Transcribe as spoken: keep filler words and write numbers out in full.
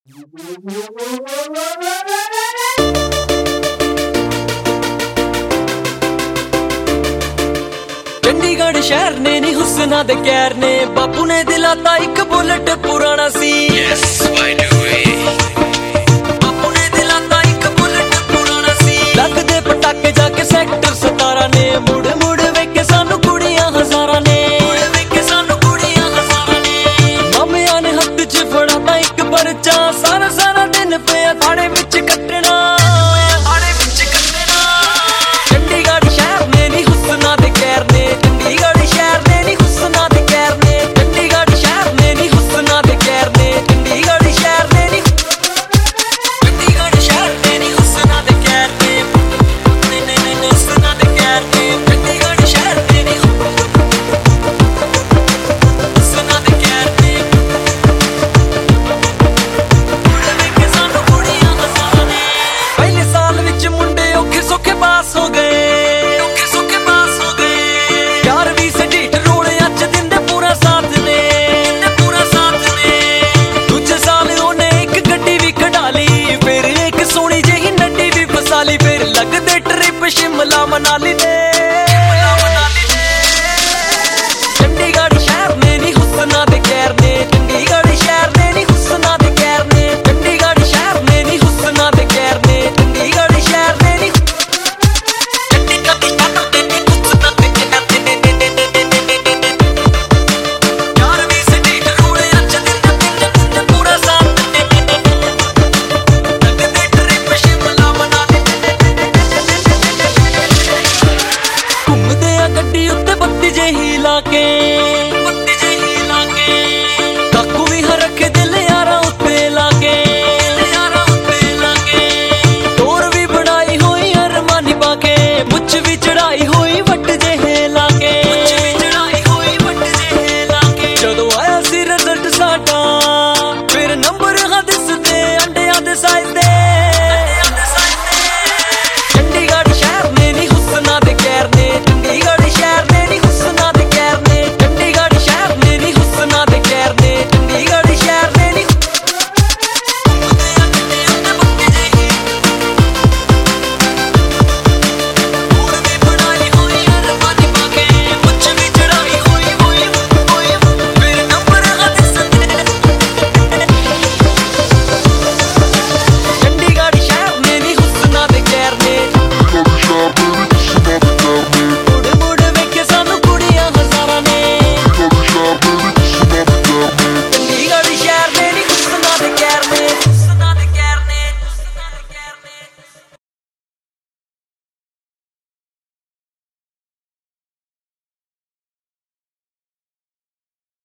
चंडीगढ़ शहर ने नी हुस्ना दे कैर ने, बापू ने दिलाता एक बुलेट पुराना सी। yes, बापू ने दिलाता एक बुलेट पुराना सी। लगदे पटाके जाके सेक्टर सतारा ने, मुड़ मुड़ वेखे सानू कुड़ियां हजारां ने।